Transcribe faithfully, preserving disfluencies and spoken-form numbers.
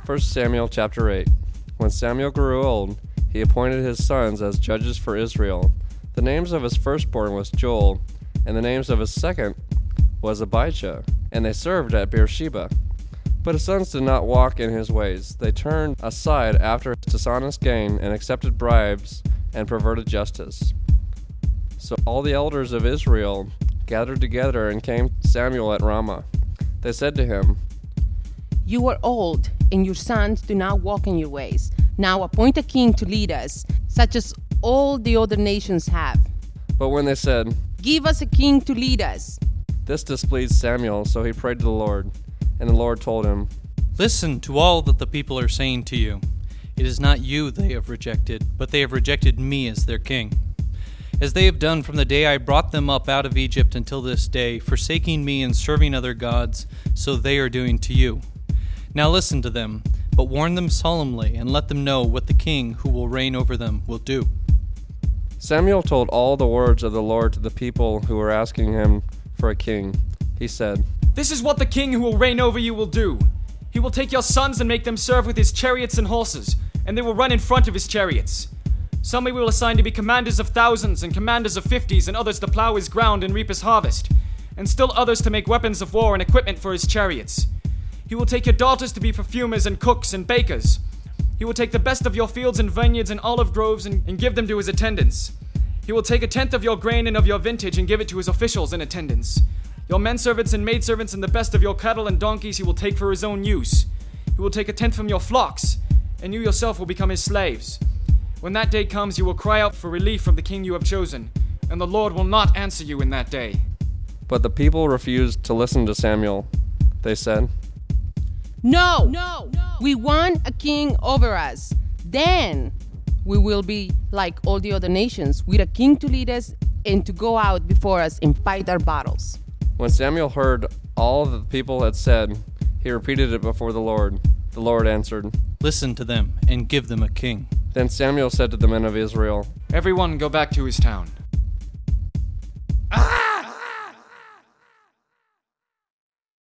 First Samuel chapter eight. When Samuel grew old, he appointed his sons as judges for Israel. The names of his firstborn was Joel, and the names of his second was Abijah, and they served at Beersheba. But his sons did not walk in his ways. They turned aside after his dishonest gain and accepted bribes and perverted justice. So all the elders of Israel gathered together and came to Samuel at Ramah. They said to him, "You are old, and your sons do not walk in your ways. Now appoint a king to lead us, such as all the other nations have." But when they said, "Give us a king to lead us," this displeased Samuel, so he prayed to the Lord. And the Lord told him, "Listen to all that the people are saying to you. It is not you they have rejected, but they have rejected me as their king. As they have done from the day I brought them up out of Egypt until this day, forsaking me and serving other gods, so they are doing to you. Now listen to them, but warn them solemnly, and let them know what the king who will reign over them will do." Samuel told all the words of the Lord to the people who were asking him for a king. He said, "This is what the king who will reign over you will do. He will take your sons and make them serve with his chariots and horses, and they will run in front of his chariots. Some he will assign to be commanders of thousands and commanders of fifties, and others to plow his ground and reap his harvest, and still others to make weapons of war and equipment for his chariots. He will take your daughters to be perfumers and cooks and bakers. He will take the best of your fields and vineyards and olive groves and, and give them to his attendants. He will take a tenth of your grain and of your vintage and give it to his officials and attendants. Your menservants and maidservants and the best of your cattle and donkeys he will take for his own use. He will take a tenth from your flocks, and you yourself will become his slaves. When that day comes, you will cry out for relief from the king you have chosen, and the Lord will not answer you in that day." But the people refused to listen to Samuel. They said, No, no, no. We want a king over us. Then we will be like all the other nations, with a king to lead us and to go out before us and fight our battles." When Samuel heard all that the people had said, he repeated it before the Lord. The Lord answered, "Listen to them, and give them a king." Then Samuel said to the men of Israel, "Everyone go back to his town."